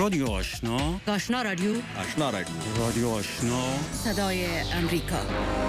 رادیو آشنا، آشنا رادیو، آشنا رادیو، رادیو آشنا، صدای امریکا.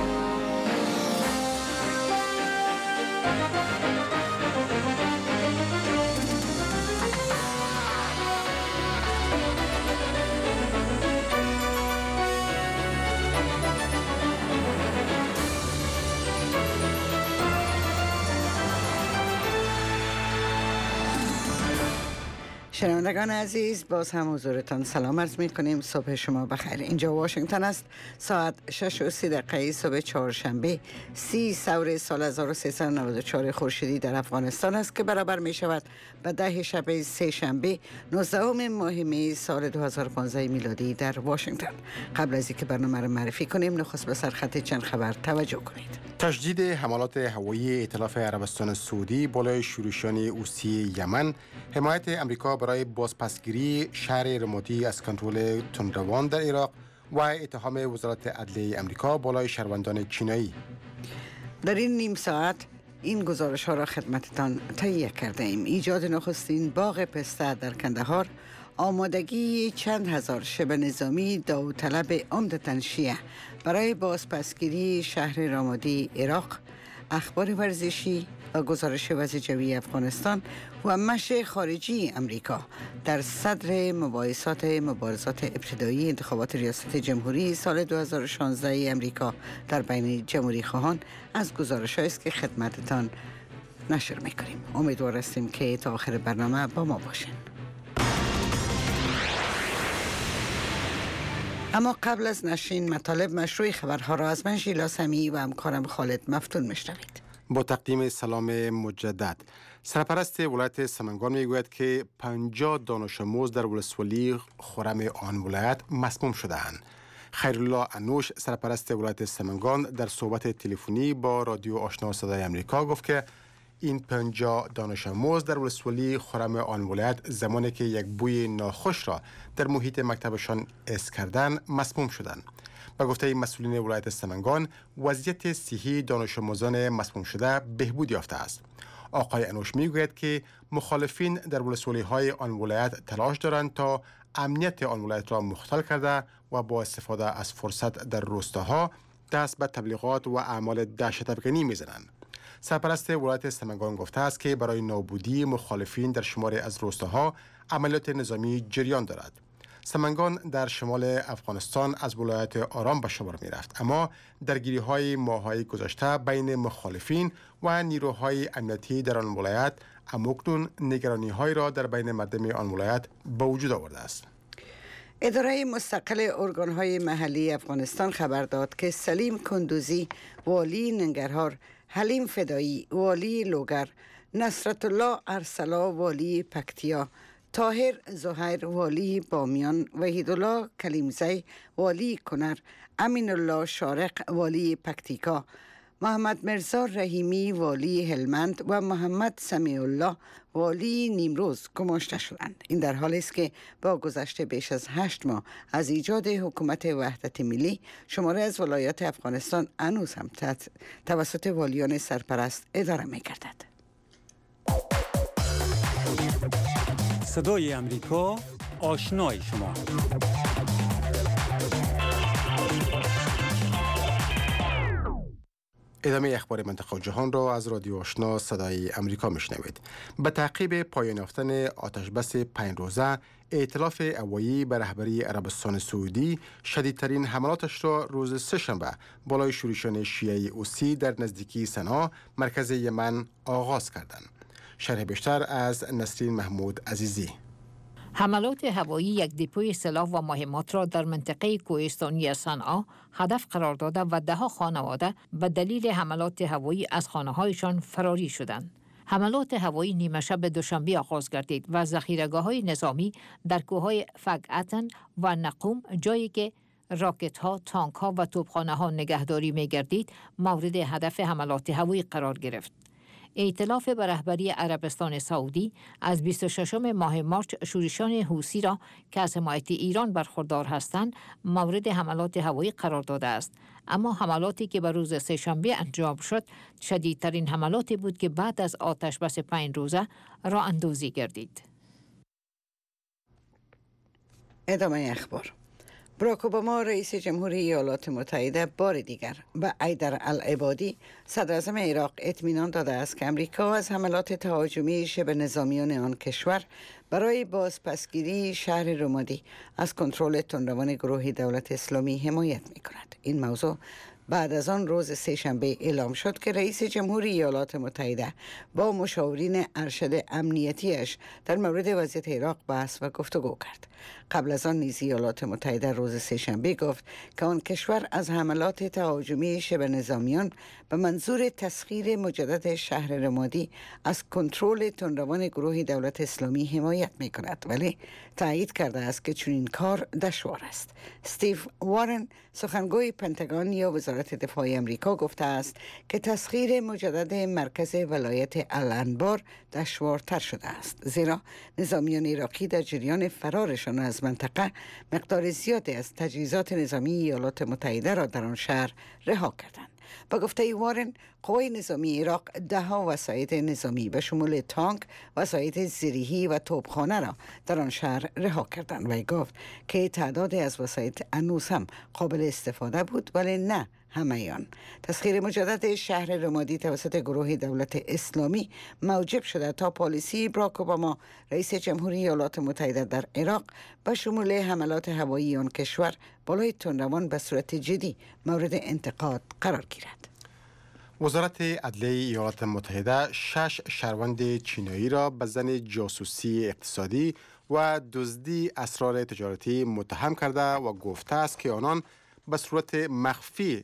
شنوندگان عزیز، باز هم حضورتان سلام عرض می کنیم. صبح شما بخیر. اینجا واشنگتن است. ساعت 6:30 صبح چهارشنبه 30 ثور سال 1394 خورشیدی در افغانستان است که برابر می شود به 10 شب سه شنبه 19 ماه می سال 2015 میلادی در واشنگتن. قبل از اینکه برنامه را معرفی کنیم، نخست به سرخط چند خبر توجه کنید. تجدید حملات هوایی ائتلاف عربستان سعودی بالای شورشیان حوثی یمن، حمایت امریکا برای بازپسگیری شهر رمادی از کنترل تندروان در عراق و اتهام وزارت عدلیه امریکا بالای شهروندان چینایی. در این نیم ساعت این گزارش ها را خدمتتان تهیه کرده ایم. ایجاد نخستین باغ پسته در کندهار، آمادگی چند هزار شبه نظامی داوطلب عمدتاً شیعه برای بازپسگیری شهر رمادی عراق، اخبار ورزشی و گزارش وضع جوی افغانستان و مشی خارجی امریکا در صدر مبارزات ابتدایی انتخابات ریاست جمهوری سال 2016 امریکا در بین جمهوری خواهان از گزارش است که خدمتتان نشر میکنیم. امیدوار هستیم که تا آخر برنامه با ما باشین. اما قبل از نشرین مطالب مشروع خبرها را از من ژیلا سمیعی و همکارم خالد مفتون میشنوید. با تقدیم سلام مجدد، سرپرست ولایت سمنگان میگوید که 50 دانش آموز در ولسوالی خرم آن ولایت مسموم شده‌اند. خیرالله انوش، سرپرست ولایت سمنگان، در صحبت تلفنی با رادیو آشنا صدای امریکا گفت که این 50 دانش آموز در ولسوالی خرم آن ولایت زمانی که یک بوی ناخوش را در محیط مکتبشان حس کردند مسموم شدند. به گفته مسئولین ولایت سمنگان، وضعیت صحی دانش آموزان مسموم شده بهبود یافته است. آقای انوش میگوید که مخالفین در ولسوالی‌های آن ولایت تلاش دارند تا امنیت آن ولایت را مختل کرده و با استفاده از فرصت در روستاها دست به تبلیغات و اعمال دهشت‌افکنی میزنند. سرپرست ولایت سمنگان گفته است که برای نابودی مخالفین در شماری از روستاها عملیات نظامی جریان دارد. سمنگان در شمال افغانستان از ولایت آرام به شمار می رفت، اما درگیری‌های ماه‌های گذشته بین مخالفین و نیروهای امنیتی در آن ولایت اکنون نگرانی‌های را در بین مردم آن ولایت به وجود آورده است. اداره مستقل ارگان‌های محلی افغانستان خبر داد که سلیم کندوزی والی ننگرهار، حلیم فدایی والی لوگر، نصرت الله ارسلا والی پکتیا، طاهر زهیر والی بامیان، وحیدالله کلیمزی والی کنر، امین الله شارق والی پکتیکا، محمد مرزا رحیمی والی هلمند و محمد سمیع الله والی نیمروز گماشته شدند. این در حالی است که با گذشت بیش از 8 ماه از ایجاد حکومت وحدت ملی، شماره از ولایات افغانستان هنوز هم توسط والیان سرپرست اداره می‌گردد. صدای امریکا، آشنای شما. ادامه اخبار منطقه و جهان را از رادیو آشنا صدای امریکا میشنوید. به تعقیب پایان یافتن آتشبس 5 روزه، ائتلاف هوایی به رهبری عربستان سعودی شدیدترین حملاتش را روز سه‌شنبه بالای شورشیان شیعه حوثی در نزدیکی صنعا مرکز یمن آغاز کردند. شرح بیشتر از نسرین محمود عزیزی. حملات هوایی یک دپوی سلاح و مهمات را در منطقه کوهستانی صنعا هدف قرار داده و دهها خانواده به دلیل حملات هوایی از خانه‌هایشان فراری شدند. حملات هوایی نیمه شب دوشنبه آغاز گردید و ذخیره‌گاه‌های نظامی در کوههای فگعتن و نقوم، جایی که راکت‌ها، تانک‌ها و توپخانه‌ها نگهداری می‌گردید، مورد هدف حملات هوایی قرار گرفت. ائتلاف به رهبری عربستان سعودی از 26 ماه مارس شورشیان حوثی را که از حمایت ایران برخوردار هستند مورد حملات هوایی قرار داده است. اما حملاتی که به روز سه‌شنبه انجام شد شدیدترین حملاتی بود که بعد از آتشبس 5 روزه راه اندازی گردید. ادامه اخبار. باراک اوباما رئیس جمهوری ایالات متحده بار دیگر به ایدر العبادی صدر اعظم عراق اطمینان داده است که امریکا از حملات تهاجمی شبه نظامیان آن کشور برای بازپسگیری شهر رمادی از کنترل تندروان گروه دولت اسلامی حمایت می کند. این موضوع بعد از آن روز سه‌شنبه اعلام شد که رئیس جمهوری ایالات متحده با مشاورین ارشد امنیتیش در مورد وضعیت عراق بحث و گفتگو کرد. قبل از آن نیز ایالات متحده روز سه‌شنبه گفت که آن کشور از حملات تهاجمی شبه نظامیان به منظور تسخیر مجدد شهر رمادی از کنترل تندروان گروه دولت اسلامی حمایت می کند، ولی تایید کرده است که چنین کار دشوار است. استیو وارن سخنگوی پنتاگون یا وزارت دفاع امریکا گفته است که تسخیر مجدد مرکز ولایت الانبار دشوارتر شده است، زیرا نظامیان عراقی در جریان فرارشان از منطقه مقدار زیادی از تجهیزات نظامی ایالات متحده را در آن شهر رها کردند. با گفته وارن، قوای نظامی عراق ده‌ها وسایط نظامی به شمول تانک، وسایط زیریهی و توپخانه را در آن شهر رها کردند و گفت که تعدادی از وسایط هنوز هم قابل استفاده بود، ولی نه همه آن. تسخیر مجدد شهر رمادی توسط گروه دولت اسلامی موجب شده تا پالیسی باراک اوباما رئیس جمهوری ایالات متحده در عراق به شمول حملات هوایی آن کشور بالای تندروان به صورت جدی مورد انتقاد قرار گیرد. وزارت عدلیه ایالات متحده 6 شهروند چینایی را به زن جاسوسی اقتصادی و دزدی اسرار تجارتی متهم کرده و گفته است که آنان به صورت مخفی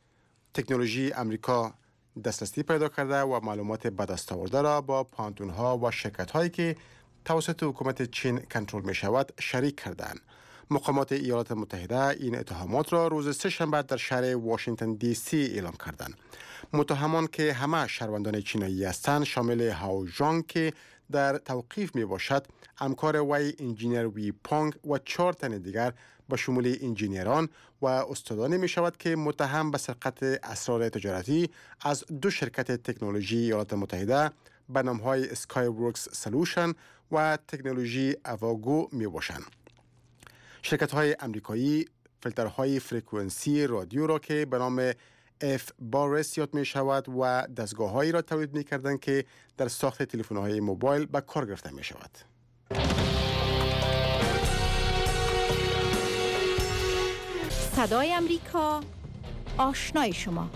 تکنولوژی امریکا دسترسی پیدا کرده و معلومات به دست آورده را با پانتونها و شرکت‌هایی که توسط حکومت چین کنترل می شود شریک کردند. مقامات ایالات متحده این اتهامات را روز سه‌شنبه در شهر واشنگتن دی سی اعلام کردند. متهمان که همه شهروندان چینایی هستند شامل هاو ژانگ که در توقیف می باشد، همکار وی انجینیر وی پانگ و 4 تن دیگر به شمول انجینیران و استادانی می شود که متهم به سرقت اسرار تجارتی از 2 شرکت تکنولوژی ایالات متحده به نام‌های اسکای ورکس سولوشن و تکنولوژی اواگو می باشند. شرکت‌های امریکایی فیلترهای فرکانسی رادیو را که به نام اف بارس یاد می شود و دستگاه‌هایی را تولید می کردند که در ساخت تلفن‌های موبایل به کار گرفته می شود. صدای امریکا، آشنای شما.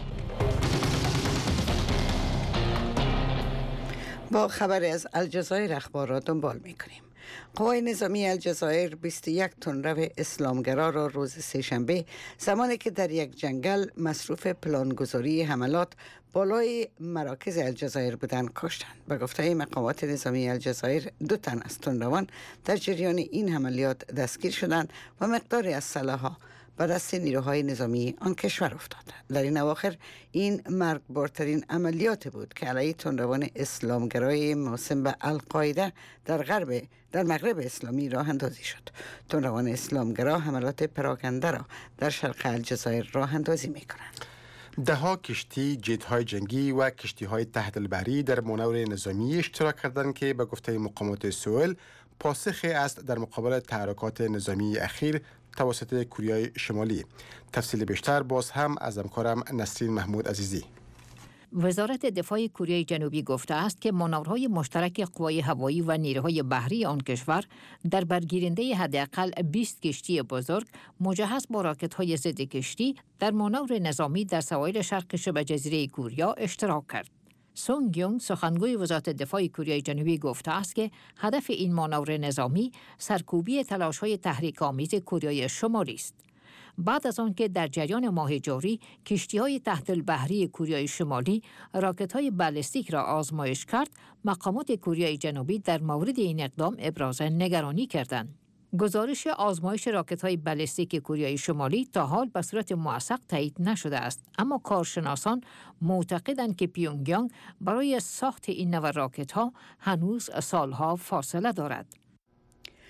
با خبر از الجزایر اخبار را دنبال می کنیم. قوای نظامی الجزایر 21 تندرو اسلامگرا را روز سه‌شنبه زمانی که در یک جنگل مصروف پلانگذاری حملات بالای مراکز الجزایر بودند کشتند. به گفته مقامات نظامی الجزایر 2 تن از تندروان در جریان این عملیات دستگیر شدند و مقداری از سلاح‌ها به دست نیروهای نظامی آن کشور افتاد. در این اواخر این مرگبارترین عملیات بود که علیه تندروان اسلامگرای موسوم به القاعده در مغرب اسلامی راه اندازی شد. تندروان اسلامگرا حملات پراکنده را در شرق الجزایر راه اندازی می کنند. ده‌ها کشتی، جت‌های جنگی و کشتی‌های تحت البحری در مانور نظامی اشتراک کردند که به گفته مقامات سئول پاسخی است در مقابل تحرکات نظامی اخیر توسط کره شمالی. تفصیل بیشتر باز هم از همکارم نسرین محمود عزیزی. وزارت دفاع کره جنوبی گفته است که مانورهای مشترک قوای هوایی و نیروهای بحری آن کشور در برگیرنده حداقل 20 کشتی بزرگ مجهز با راکت‌های ضد کشتی در مانور نظامی در سواحل شرق شبه جزیره کوریا اشتراک کرد. سونگ یونگ سخنگوی وزارت دفاع کره جنوبی گفته است که هدف این مانور نظامی سرکوبی تلاش‌های تحریک‌آمیز کره شمالی است. بعد از آنکه در جریان ماه جاری کشتی‌های تحت البحری کره شمالی راکت‌های بالستیک را آزمایش کرد، مقامات کره جنوبی در مورد این اقدام ابراز نگرانی کردند. گزارش آزمایش راکت‌های بالستیک کره شمالی تا حال به صورت موثق تایید نشده است، اما کارشناسان معتقدند که پیونگیانگ برای ساخت این نوع راکت‌ها هنوز سالها فاصله دارد.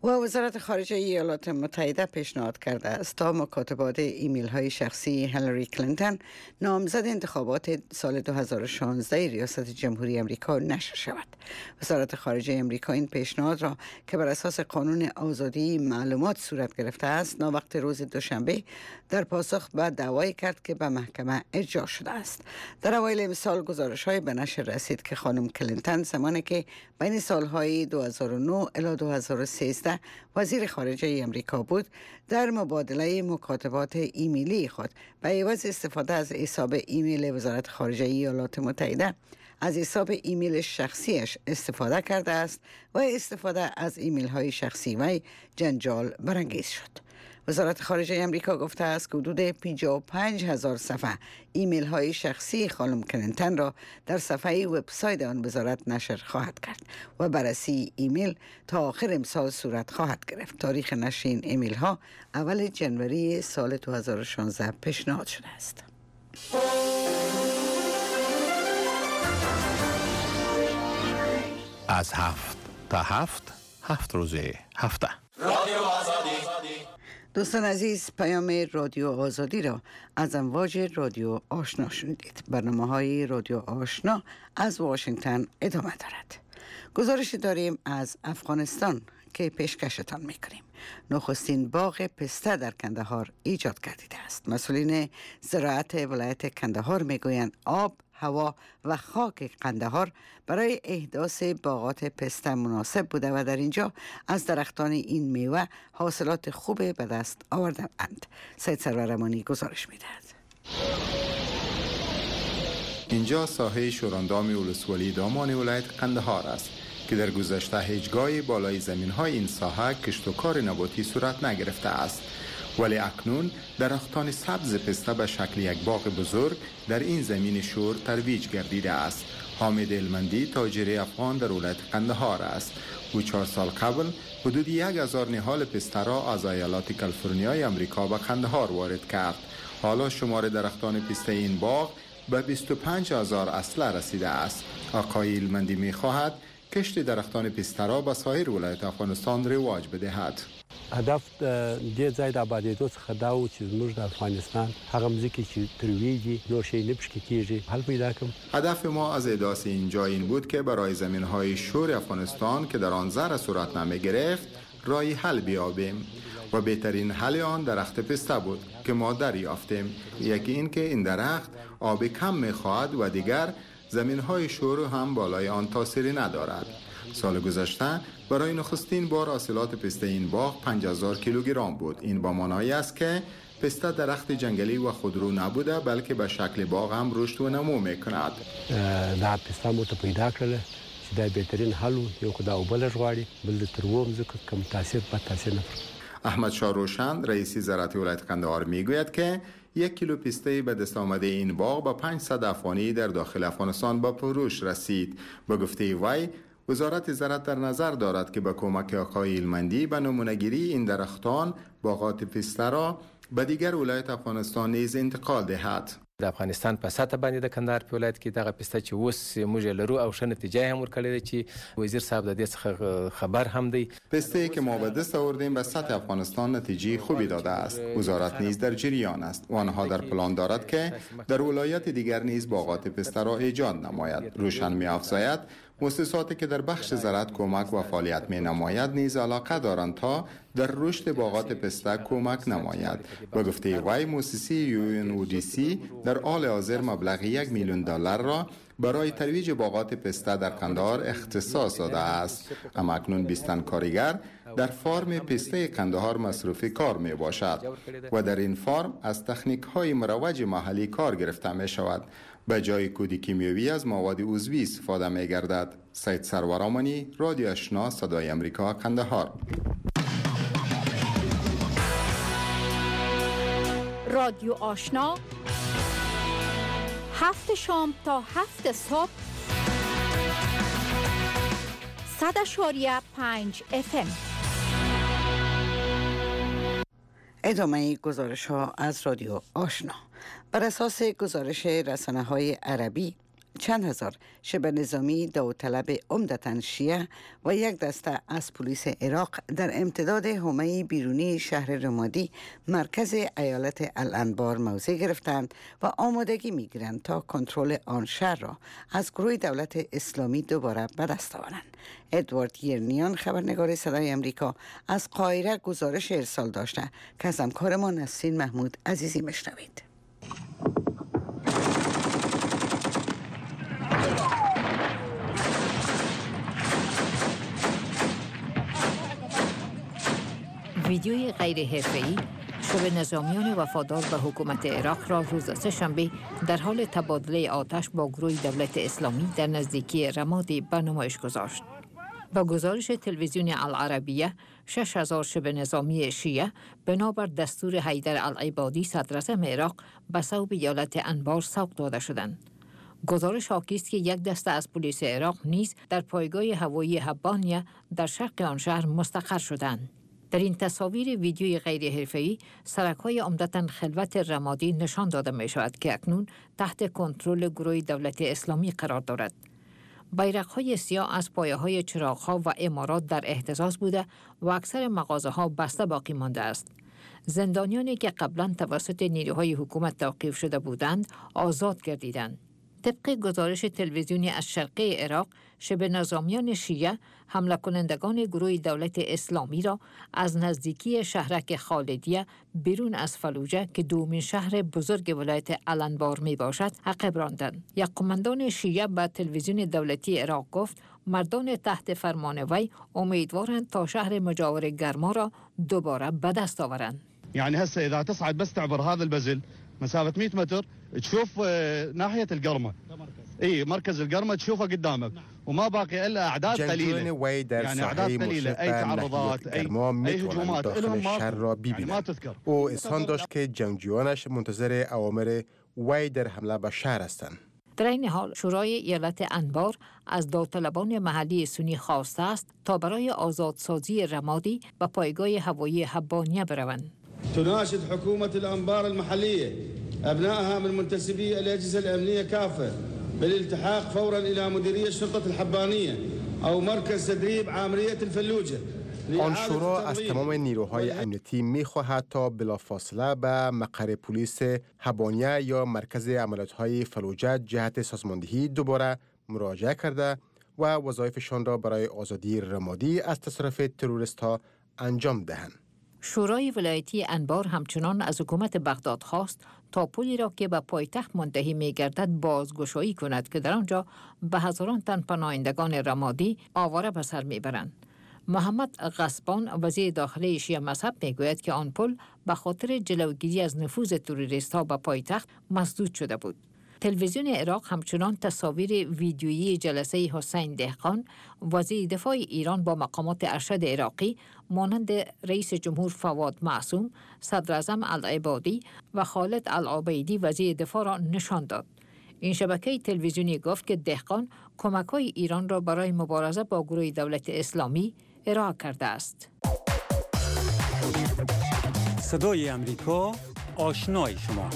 و وزارت خارجه ایالات متحده پیشنهاد کرده است تا مکاتبات ایمیل های شخصی هیلاری کلینتون نامزد انتخابات سال 2016 ریاست جمهوری امریکا نشر شود. وزارت خارجه امریکا این پیشنهاد را که بر اساس قانون آزادی معلومات صورت گرفته است ناوقت روز دوشنبه در پاسخ به دعوایی کرد که به محکمه ارجاع شده است. در اوایل امسال گزارش‌های به نشر رسید که خانم کلینتون زمانی که بین سالهای 2009 الی 2013 وزیر خارجه امریکا بود در مبادله مکاتبات ایمیلی خود به عوض استفاده از حساب ایمیل وزارت خارجه ایالات متحده از حساب ایمیل شخصیش استفاده کرده است و استفاده از ایمیل های شخصی وی جنجال برانگیز شد. وزارت خارجه امریکا گفته است که حدود 55,000 صفحه ایمیل های شخصی خانم کلینتون را در صفحه وبسایت آن وزارت نشر خواهد کرد و بررسی ایمیل تا آخر امسال صورت خواهد گرفت. تاریخ نشر این ایمیل ها اول جنوری سال 2016 پیشنهاد شده است. از 7 تا 7 روز هفته. رادیو آزادی. دوستان عزیز، پیام رادیو آزادی را از امواج رادیو آشنا شنیدید. برنامه‌های رادیو آشنا از واشنگتن ادامه دارد. گزارش داریم از افغانستان که پیشکشتان میکنیم. نخستین باغ پسته در کندهار ایجاد گردیده است. مسئولین زراعت ولایت کندهار میگویند آب، هوا و خاک قندهار برای احداث باغات پسته مناسب بوده و در اینجا از درختان این میوه حاصلات خوب به دست آورده اند. سید سرور امانی گزارش میدهد. اینجا ساحه شوراندام ولسوالی دامان ولایت قندهار است که در گذشته هیچگاهی بالای زمین‌های این ساحه کشت و کار نباتی صورت نگرفته است، ولی اکنون درختان سبز پسته به شکل یک باغ بزرگ در این زمین شور ترویج گردیده است. حامد المندی تاجر افغان در ولایت قندهار است. او 4 سال قبل حدود 1,000 نهال پسته را از ایالات کالیفرنیای امریکا به قندهار وارد کرد. حالا شمار درختان پسته این باغ به 25,000 اصله رسیده است. آقای المندی می خواهد کشت درختان پسته را به سایر ولایت افغانستان رواج بدهد. هدف دې ځای د آبادېدو څخه دا و چې زموږ د افغانستان هغه مځکې چې ترویجي نور شی نه پشکې کېږي حل پیدا کړم. هدف ما از احداث اینجا این بود که برای زمین‌های شور افغانستان که در آن زرع صورت نمی‌گرفت رای حل بیابیم و بهترین حل آن درخت پسته بود که ما دریافتیم. یکی این که این درخت آب کم می‌خواهد و دیگر زمین‌های شور هم بالای آن تاثیری ندارد. سال گذشته برای نخستین بار حاصلات پسته این باغ 50,000 کیلوگرم بود. این با معنی است که پسته درخت جنگلی و خودرو نبوده بلکه به شکل باغ هم رشد و نمو میکند. دا پسته مو ته پیدا کړل چې دا بهترین حل یو خدای او بل غواړي بل د تروم ځکه کم تاثیر په تاثیر نه. احمد شاه روشن رئیس زراعت ولایت قندهار میگوید که 1 کیلو پسته به دست آمده این باغ با 500 افغانی در داخل افغانستان به فروش رسید. به گفته وی وزارت زراعت در نظر دارد که با کمک آقای المندی به نمونه‌گیری این درختان باغات پسته را به دیگر ولایت افغانستان نیز انتقال دهد. د افغانستان په سطح باندې د کندهار په ولایت کې دغه پسته چې اوس موږ لرو او ښه نتیجه هم ورکړې ده چې وزیر صاحب د دې څخه خبر هم دی. پسته که ما به دست آوردیم به سطح افغانستان نتیجه خوبی داده است. وزارت نیز در جریان است و آنها در پلان دارد که در ولایات دیگر نیز باغات پسته را ایجاد نماید. روشن می‌افزاید مؤسساتی که در بخش زراعت کمک و فعالیت می نماید نیز علاقه دارند تا در رشد باغات پسته کمک نماید. به گفته وی مؤسسه UNODC در حال حاضر مبلغ $1 میلیون را برای ترویج باغات پسته در قندهار اختصاص داده است. اما اکنون 20 کارگر در فارم پسته قندهار مصروف کار می باشد و در این فارم از تکنیک های مروج محلی کار گرفته می شود. به جای کود کیمیاوی از مواد عضوی استفاده می گردد. سید سرور امانی، رادیو آشنا، صدای امریکا، قندهار. رادیو آشنا 7 شام تا 7 صبح 100.5 FM. ادامه گزارش ها از رادیو آشنا. بر اساس گزارش رسانه‌های عربی، چند هزار شبه نظامی داوطلب عمدتاً شیعه و یک دسته از پلیس عراق در امتداد حومه بیرونی شهر رمادی مرکز ایالت الانبار موضع گرفتند و آمادگی می‌گیرند تا کنترل آن شهر را از گروه دولت اسلامی دوباره به دست آورند. ادوارد یرنیان خبرنگار صدای امریکا از قاهره گزارش ارسال داشته که از همکارمان نسرین محمود عزیزی میشنوید. ویدیوی غیر حرفه‌ای شبه نظامیان وفادار به حکومت عراق را روز سه‌شنبه در حال تبادله آتش با گروه دولت اسلامی در نزدیکی رمادی به نمایش گذاشت. با گزارش تلویزیون العربیه 6000 شبه نظامی شیعه بنابر دستور حیدر العبادی صدراعظم عراق به صوب ایالت انبار سوق داده شدند. گزارش حاکی است که یک دسته از پلیس عراق نیز در پایگاه هوایی حبانیه در شرق آن شهر مستقر شدند. در این تصاویر ویدیوی غیر حرفه‌ای سرک‌های عمدتاً خلوت رمادی نشان داده می شود که اکنون تحت کنترل گروه دولت اسلامی قرار دارد. بیرق‌های سیاه از پایه‌های چراغ‌ها و عمارات در اهتزاز بوده و اکثر مغازه‌ها بسته باقی مانده است. زندانیانی که قبلا توسط نیروهای حکومت توقیف شده بودند آزاد گردیدند. طبق گزارش تلویزیونی از شرقی عراق، شبه نظامیان شیعه حمله کنندگان گروه دولت اسلامی را از نزدیکی شهرک خالدیه بیرون از فلوجه که دومین شهر بزرگ ولایت الانبار می باشد عقب راندند. یک قماندان شیعه به تلویزیون دولتی عراق گفت مردان تحت فرمان وی امیدوارند تا شهر مجاور گرما را دوباره به دست آورند. يعني هسه اذا تصعد بس تعبر هذا البزل مسافه 100 متر تشوف ناحيه القرمه اي مركز القرمه تشوفه قدامك وما باقي الا اعداد قليله يعني اعداد قليله اي تعرضات اي هجومات لهم ما تذكر او اظهار داشت که جنگجویانش منتظر اوامر وی در حمله به شهر هستند. در این حال شورای ایالت انبار از داوطلبان محلی سنی خواسته است تا برای آزادسازی رمادی و پایگاه هوایی حبانیه بروند. تناشد حكومة الأنبار المحلية أبنائها من منتسبي الأجهزة الأمنية كافة بالالتحاق فورا إلى مديرية شرطة الحبانية أو مركز تدريب عامرية الفلوجة. آن شورا از تمام نیروهای امنیتی می‌خواهد تا بلافاصله به مقر پلیس حبانیه یا مرکز عملیات‌های فلوجه جهت سازماندهی دوباره مراجعه کرده و وظایفشان را برای آزادی رمادی از تصرف تروریست‌ها انجام دهند. شورای ولایتی انبار همچنان از حکومت بغداد خواست تا پلی را که به پایتخت منتهی می‌گردد بازگشایی کند که در آنجا به هزاران تن پناهندگان رمادی آواره به سر می‌برند. محمد غصبان وزیر داخلی شیعه مذهب میگوید که آن پل به خاطر جلوگیری از نفوذ تروریست‌ها به پایتخت مسدود شده بود. تلویزیون عراق همچنان تصاویر ویدیویی جلسه حسین دهقان وزیر دفاع ایران با مقامات ارشد عراقی مانند رئیس جمهور فواد معصوم، صدراعظم العبادی و خالد العبیدی وزیر دفاع را نشان داد. این شبکه تلویزیونی گفت که دهقان کمک‌های ایران را برای مبارزه با گروه دولت اسلامی ارائه کرده است. صدای امریکا آشنای شما.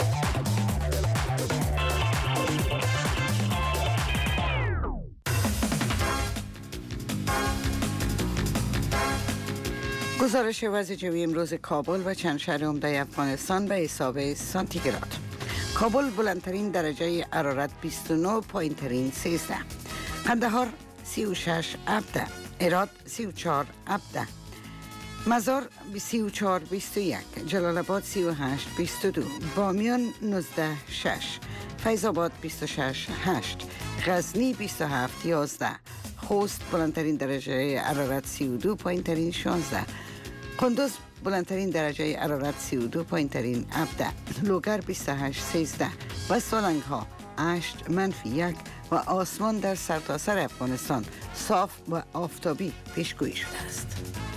گزارش وضع جوی امروز کابل و چند شهر عمده افغانستان به حساب سانتیگراد. کابل بلندترین درجه حرارت 29، پایینترین 13. قندهار 36 17. هرات 34 17. مزار 34 21. جلال آباد 38 22. بامیان 19 6. فیض آباد 26 8. غزنی 27 11. خوست بلندترین درجه حرارت 32، پایینترین 16. قندوز بلندترین درجه حرارت 32، پایینترین 17. لوگر 28 13 و سالنگ ها 8 منفی 1 و آسمان در سرتاسر افغانستان صاف و آفتابی پیشگویی شده است.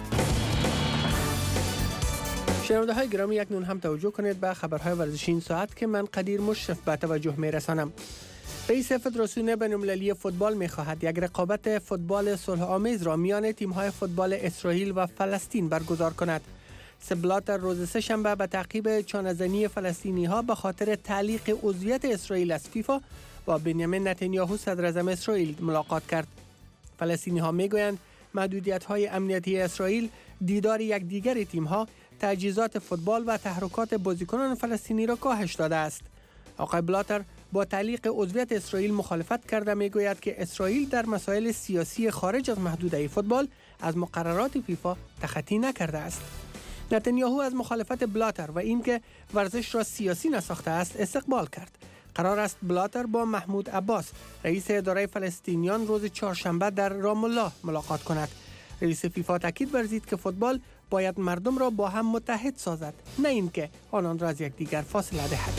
شنونده های گرامی، اکنون هم توجه کنید به خبرهای ورزشی این ساعت که من قدیر مشرف به توجه می رسانم. رئیس فدراسیون بین‌المللی فوتبال می‌خواهد یک رقابت فوتبال صلح‌آمیز را میان تیم‌های فوتبال اسرائیل و فلسطین برگزار کند. سبلاتر روز سه‌شنبه به تعقیب چانه‌زنی فلسطینی‌ها به خاطر تعلیق عضویت اسرائیل از فیفا با بنیامین نتانیاهو صدر اعظم اسرائیل ملاقات کرد. فلسطینی ها می گویند محدودیت های امنیتی اسرائیل، دیدار یکدیگر تیم ها، تجهیزات فوتبال و تحرکات بازیکنان فلسطینی را کاهش داده است. آقای بلاتر با تعلیق عضویت اسرائیل مخالفت کرده می گوید که اسرائیل در مسائل سیاسی خارج از محدوده فوتبال از مقررات فیفا تخطی نکرده است. نتانیاهو از مخالفت بلاتر و اینکه ورزش را سیاسی نساخته است استقبال کرد. قرار است بلاتر با محمود عباس رئیس اداره فلسطینیان روز چهارشنبه در رام الله ملاقات کند. رئیس فیفا تاکید ورزید که فوتبال باید مردم را با هم متحد سازد، نه اینکه آنان را از یکدیگر فاصله دهد.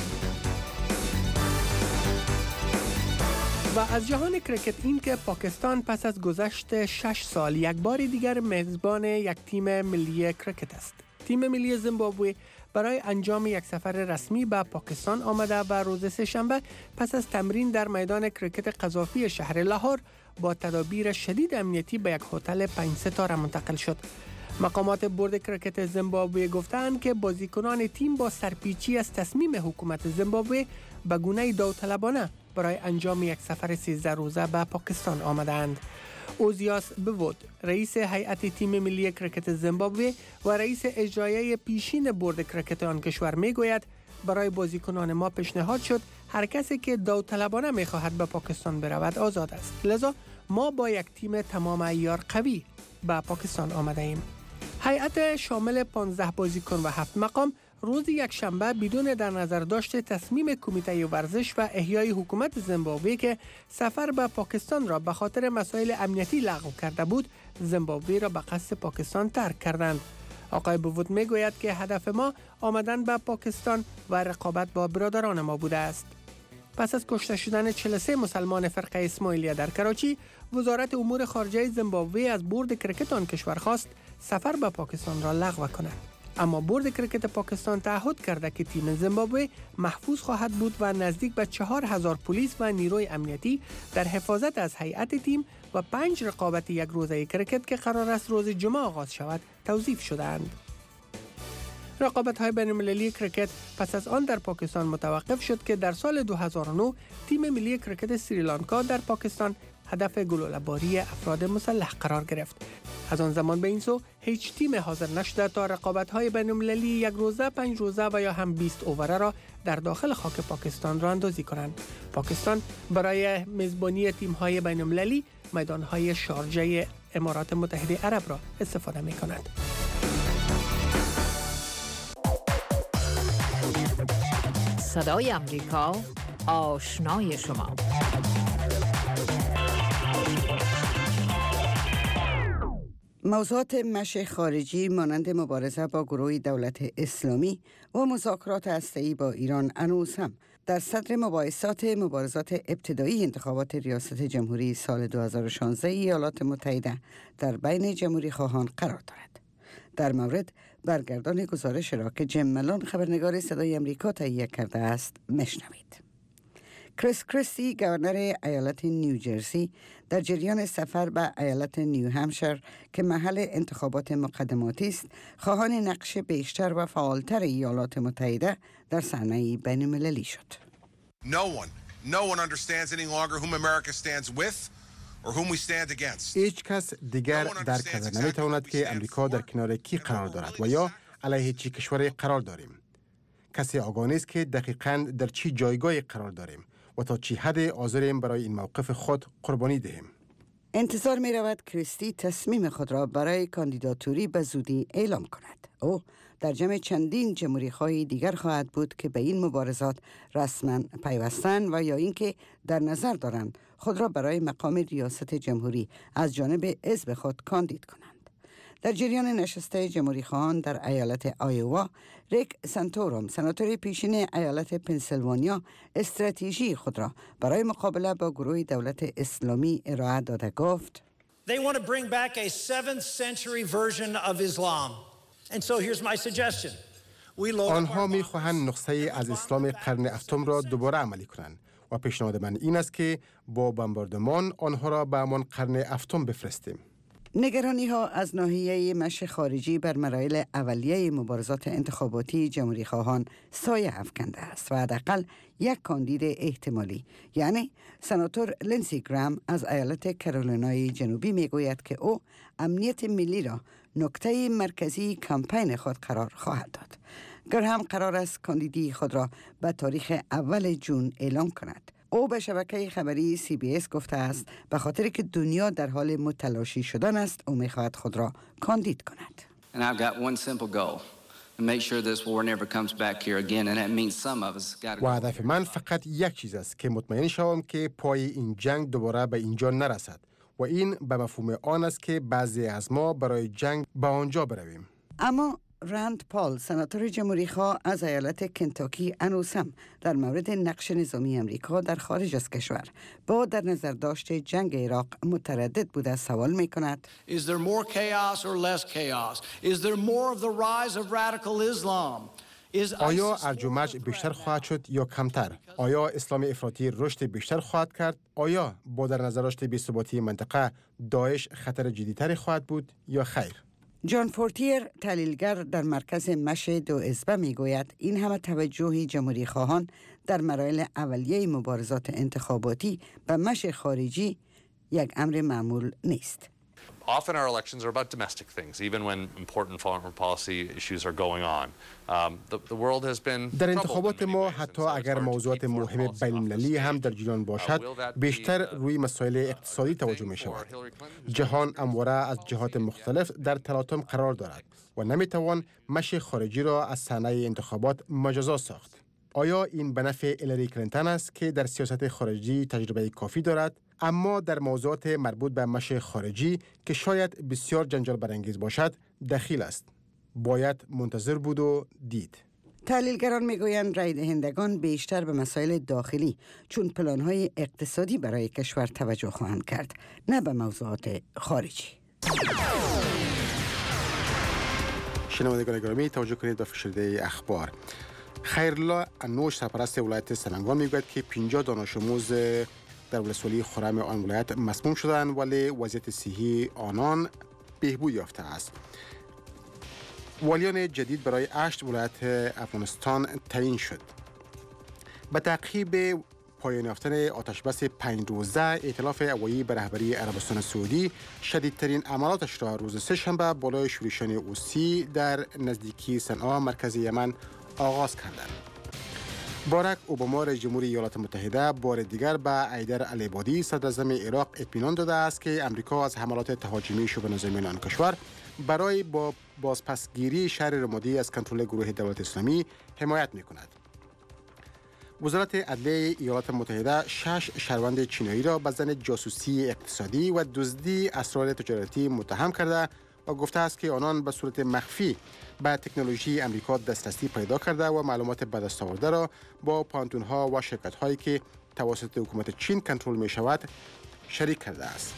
و از جهان کرکت این که پاکستان پس از گذشت 6 سال یک بار دیگر میزبان یک تیم ملی کرکت است. تیم ملی زیمبابوه برای انجام یک سفر رسمی به پاکستان آمده و روز سه‌شنبه پس از تمرین در میدان کرکت قذافی شهر لاهور با تدابیر شدید امنیتی به یک هتل 5 ستاره منتقل شد. مقامات بورد کرکت زیمبابوه گفتند که بازیکنان تیم با سرپیچی از تصمیم حکومت زیمبابوه به گونه داوطلبانه برای انجام یک سفر 13 روزه به پاکستان آمدند. اوزیاس بوود، رئیس هیئت تیم ملی کرکت زیمبابوه و رئیس اجرایی پیشین بورد کرکت آن کشور میگوید برای بازیکنان ما پیشنهاد شد هر کسی که داوطلبانه میخواهد به پاکستان برود آزاد است. لذا ما با یک تیم تمام عیار قوی به پاکستان آمده ایم. هیئت شامل 15 بازیکن و 7 مقام روز یک شنبه بدون در نظر داشت تصمیم کمیته ورزش و احیای حکومت زیمبابوه که سفر به پاکستان را به خاطر مسائل امنیتی لغو کرده بود، زیمبابوه را به قصد پاکستان ترک کردند. آقای بوود میگوید که هدف ما آمدن به پاکستان و رقابت با برادران ما بوده است. پس از کشته شدن 43 مسلمان فرقه اسماعیلیه در کراچی، وزارت امور خارجه زیمبابوه از بورد کرکت آن کشور خواست سفر به پاکستان را لغو کند. اما بورد کرکت پاکستان تعهد کرده که تیم زیمبابوه محفوظ خواهد بود و نزدیک به 4000 پلیس و نیروی امنیتی در حفاظت از هیئت تیم و 5 رقابت یک روزه کرکت که قرار است روز جمعه آغاز شود توظیف شده‌اند. رقابت‌های بین‌المللی کرکت پس از آن در پاکستان متوقف شد که در سال 2009 تیم ملی کرکت سریلانکا در پاکستان هدف گلوله‌باری افراد مسلح قرار گرفت. از آن زمان به این سو هیچ تیم حاضر نشده تا رقابت‌های بین‌المللی یک روزه، 5 روزه و یا هم 20 اووره را در داخل خاک پاکستان راه اندازی کنند. پاکستان برای میزبانی تیم‌های بین‌المللی میدان‌های شارجه امارات متحده عرب را استفاده می‌کند. صدای امریکا، آشنای شما. موضوعات مشی خارجی مانند مبارزه با گروه دولت اسلامی و مذاکرات هسته‌ای با ایران هنوز هم در صدر مبارزات ابتدایی انتخابات ریاست جمهوری سال 2016 ایالات متحده در بین جمهوری خواهان قرار دارد. در مورد برگردان گزارش را که جیم ملون خبرنگار صدای امریکا تهیه کرده است میشنوید. کریس کریستی گورنر ایالت نیوجرسی در جریان سفر به ایالت نیو همشایر که محل انتخابات مقدماتی است، خواهان نقش بیشتر و فعالتر ایالات متحده در صحنه بین‌المللی شد. No one understands any longer whom America stands with or whom we stand against. هیچ کس دیگر درک کرده نمیتواند که امریکا در کنار کی قرار دارد و یا علیه چه کشوری قرار داریم. کسی آگاه نیست که دقیقاً در چه جایگاهی قرار داریم و تا چه حد حاضریم برای این موقف خود قربانی دهیم. انتظار می رود کریستی تصمیم خود را برای کاندیداتوری به زودی اعلام کند. او در جمع چندین جمهوری‌خواهی دیگر خواهد بود که به این مبارزات رسما پیوستند و یا اینکه در نظر دارند خود را برای مقام ریاست جمهوری از جانب حزب خود کاندید کنند. در جریان نشست جمهوری‌خواهان در ایالت آیووا، ریک سنتوروم، سناتور پیشین ایالت پنسیلوانیا، استراتژی خود را برای مقابله با گروه دولت اسلامی ارائه داده گفت: They want to bring back a 7th century version of Islam. And so here's my suggestion. آنها می‌خواهند نسخه از اسلام قرن هفتم را دوباره عملی کنند و پیشنهاد من این است که با بمباردمان آنها را به همان قرن هفتم بفرستیم. نگرانی ها از ناحیه مشی خارجی بر مراحل اولیه مبارزات انتخاباتی جمهوری خواهان سایه افکنده است و حداقل یک کاندید احتمالی، یعنی سناتور لینسی گرام از ایالت کارولینای جنوبی میگوید که او امنیت ملی را نکته مرکزی کمپین خود قرار خواهد داد. گرام قرار است کاندیدی خود را به تاریخ اول جون اعلام کند. او به شبکه خبری CBS گفته است به خاطر که دنیا در حال متلاشی شدن است او می‌خواهد خود را کاندید کند. And I've got one simple goal. To make sure this war never comes back here again, and that means some of us got to. و هدف من فقط یک چیز است که مطمئن شوم که پای این جنگ دوباره به اینجا نرسد و این به مفهوم آن است که بعضی از ما برای جنگ به آنجا برویم. اما راند پال سناتور جمهوری خواه از ایالت کنتاکی انوسم در مورد نقش نظامی امریکا در خارج از کشور با در نظر داشت جنگ عراق متردد بوده سوال می کند: Is there more chaos or less chaos? Is there more of the rise of radical Islam? آیا ارج و مرج بیشتر خواهد شد یا کمتر؟ آیا اسلام افراطی رشد بیشتر خواهد کرد؟ آیا با در نظر داشت بی‌ثباتی منطقه داعش خطر جدی‌تری خواهد بود یا خیر؟ جان فورتیر تحلیلگر در مرکز مشی دو ازبه می گوید این همه توجه جمهوری خواهان در مراحل اولیه مبارزات انتخاباتی به مشی خارجی یک امر معمول نیست. Often our elections are about domestic things, even when important foreign policy issues are going on. The world has been در انتخابات ما حتی اگر موضوعات مهم بین‌المللی هم در جریان باشد، بیشتر روی مسائل اقتصادی توجه می شود. جهان همواره از جهات مختلف در تلاطم قرار دارد و نمیتوان مشی خارجی را از صحنه انتخابات مجازات ساخت. آیا این به نفع هیلاری کلینتون است که در سیاست خارجی تجربه کافی دارد؟ اما در موضوعات مربوط به مشی خارجی که شاید بسیار جنجال برانگیز باشد دخیل است. باید منتظر بود و دید. تحلیلگران میگویند رای دهندگان بیشتر به مسائل داخلی چون پلان‌های اقتصادی برای کشور توجه خواهند کرد، نه به موضوعات خارجی. شنوندگان گرامی توجه کنید به فشرده اخبار. خیرالله انوش سرپرست ولایت سمنگان میگوید که 50 دانش آموز در ولسوالی خرم آن ولایت مسموم شدند ولی وضعیت صحی آنان بهبود یافته است. والیان جدید برای 8 ولایت افغانستان تعیین شد. به تعقیب پایان یافتن آتشبس 5 روزه، ائتلاف هوایی به رهبری عربستان سعودی شدیدترین عملاتش را روز سه‌شنبه بالای شورشان اوسی در نزدیکی صنعا مرکز یمن آغاز کردند. باراک اوباما رئیس جمهور ایالات متحده بار دیگر به حیدر العبادی صدر اعظم عراق اطمینان داده است که امریکا از حملات تهاجمی شبه نظامیان آن کشور برای با بازپسگیری شهر رمادی از کنترل گروه دولت اسلامی حمایت می‌کند. وزارت عدلیه ایالات متحده 6 شهروند چینایی را به ظن جاسوسی اقتصادی و دزدی اسرار تجارتی متهم کرده و گفته است که آنان به صورت مخفی به تکنولوژی امریکا دسترسی پیدا کرده و معلومات به دست آورده را با پانتون‌ها و شرکت‌هایی که توسط حکومت چین کنترل می‌شود شریک کرده است.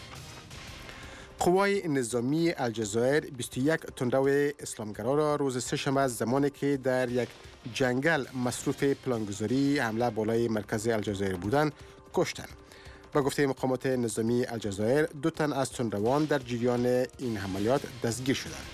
قوای نظامی الجزایر 21 تندرو اسلامگرا را روز سه‌شنبه زمانی که در یک جنگل مصروف پلانگذاری حمله بالای مرکز الجزایر بودند کشتند. با گفته مقامات نظامی الجزایر 2 تن از تندروان در جریان این عملیات دستگیر شدند.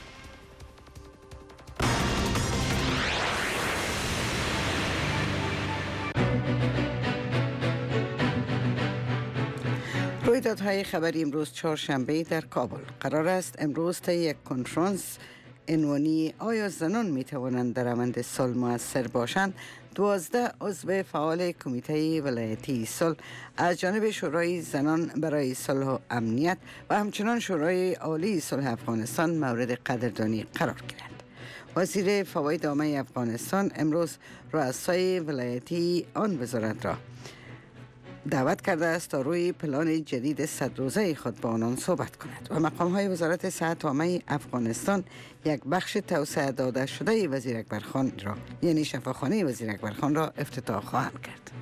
رویدادهای خبری امروز چهارشنبه در کابل. قرار است امروز تا یک کنفرانس عنوانی آیا زنان می توانند در روند صلح مؤثر باشند 12 عضو فعال کمیته ولایتی صلح از جانب شورای زنان برای صلح و امنیت و همچنان شورای عالی صلح افغانستان مورد قدردانی قرار گیرند. وزیر فواید عامه افغانستان امروز رؤسای ولایتی آن وزارت را دعوت کرده است تا روی پلان جدید 100 روزه خود با آنان صحبت کند و مقام‌های وزارت صحت عامه افغانستان یک بخش توسعه داده شده وزیر اکبرخان را یعنی شفاخانه وزیر اکبرخان را افتتاح خواهند کرد.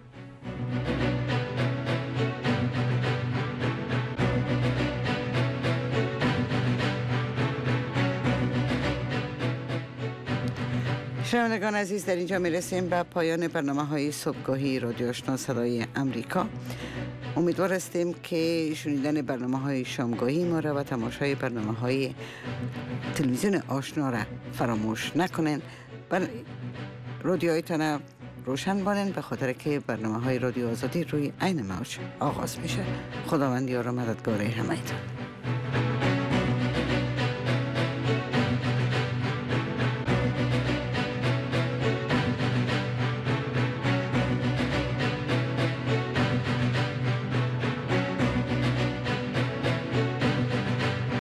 شنوندگان عزیز، در اینجا میرسیم به پایان برنامه های صبحگاهی رادیو آشنا صدای امریکا. امیدوار هستیم که شنیدن برنامه‌های شامگاهی ما را و تماشای برنامه‌های تلویزیون آشنا را فراموش نکنین. رادیوهایتان روشن بانین به خاطر که برنامه‌های رادیو آزادی روی عین موج آغاز میشه. خداوند یار و مددگار همه‌تان.